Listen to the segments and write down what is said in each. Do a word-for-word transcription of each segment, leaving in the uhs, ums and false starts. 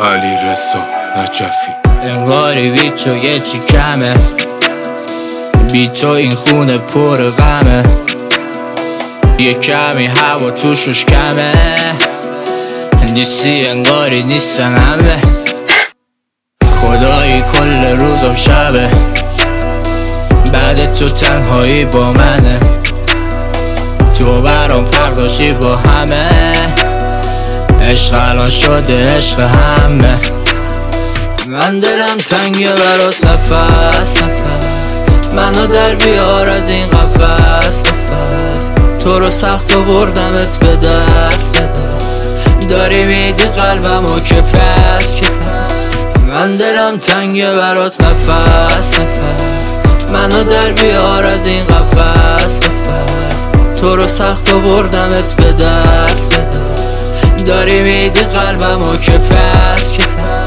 علیرضا نجفی. انگاری بی تو یه چی کمه، بی تو این خونه پر غمه، یه کمی هوا توشش کمه، نیستی انگاری نیستن همه. خدایی کل روزم شبه، بعد تو تنهایی با منه، تو برام فرق داشتی با همه، عشق الان شده عشق همه. من دلم تنگه برات نفس نفس، منو در بیار از این قفس قفس، تو رو سخت و بردمت به دست به دست، داری میدی قلبمو که پس که پس. من دلم تنگه برات نفس نفس، منو در بیار از این قفس قفس، تو رو سخت و بردمت به دست به دست، داری میدی قلبمو که پس که پس.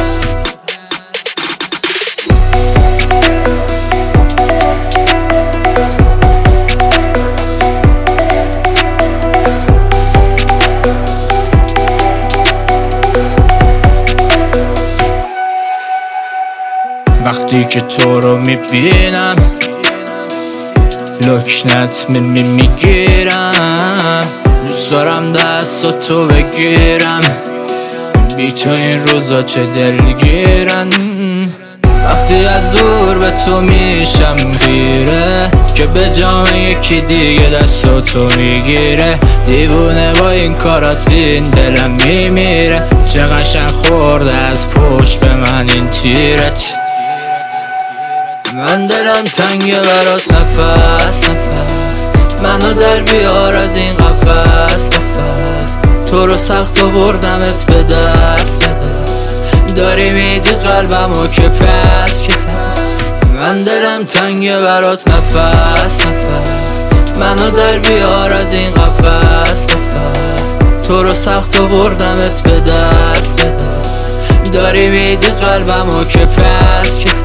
وقتی که تو رو میبینم لکنت می می میگیرم، دوست دارم دست تو بگیرم، بی تو این روزا چه دلگیرن. وقتی از دور به تو میشم خیره، که به جام یکی دیگه دست تو میگیره، دیوونه با این کارات این دلم میمیره، چه قشنگ خورده از پشت به من این تیرت. من دلم تنگه برات نفس نفس، منو در بیار از این قفس قفس، تو رو سخت و بردمت به دست به دست، داری میدی قلبمو که پس که پس. من دلم تنگه برات نفس نفس، منو در بیار از این قفس قفس، تو رو سخت و بردمت به دست به دست، داری میدی قلبمو که پس که